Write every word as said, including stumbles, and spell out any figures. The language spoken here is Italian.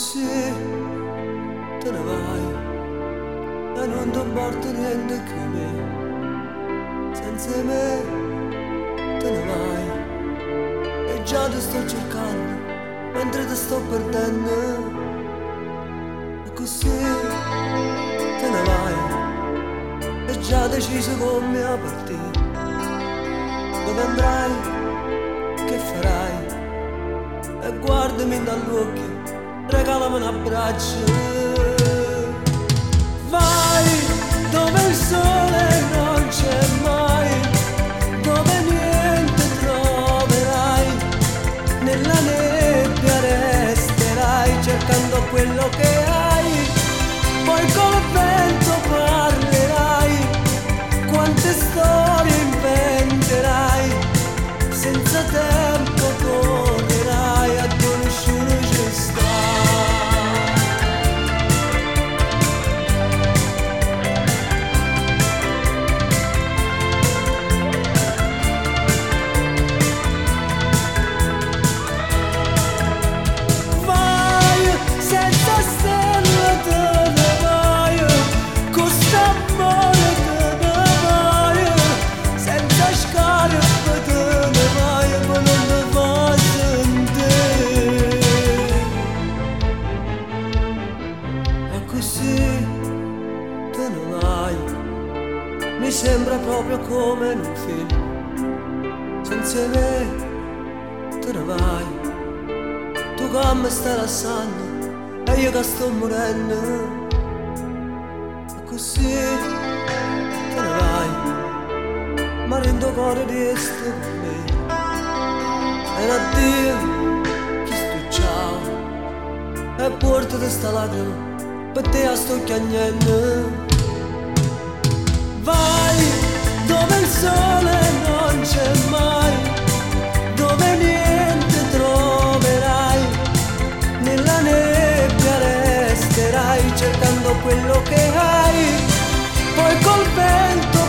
così te ne vai e non ti importa niente che me, senza me te ne vai e già ti sto cercando mentre ti sto perdendo, e così te ne vai e già deciso con me a partire. Dove andrai? Che farai? E guardami dall'occhio, regalami un abbraccio. Vai dove il sole non c'è mai, dove niente troverai, nella nebbia resterai cercando quello che hai, poi col vento parlerai, quante storie inventerai, senza tempo tornerai a dove nessuno ci sta. Vai senza stelle te ne vai, con st'amore te ne vai, senza scarpe te ne vai, ma non mi fa sentire. E così te ne vai, mi sembra proprio come in un film, senza me te ne vai, tu che mi stai lasciando e io che sto morendo, e così te ne vai, ma rendo cuore di essere con me, e addio, chi sto ciao, e portati sta lacrima, per te la sto chiagnendo. Vai dove il sole non c'è mai, dove niente troverai, nella nebbia resterai cercando quello che hai, poi col vento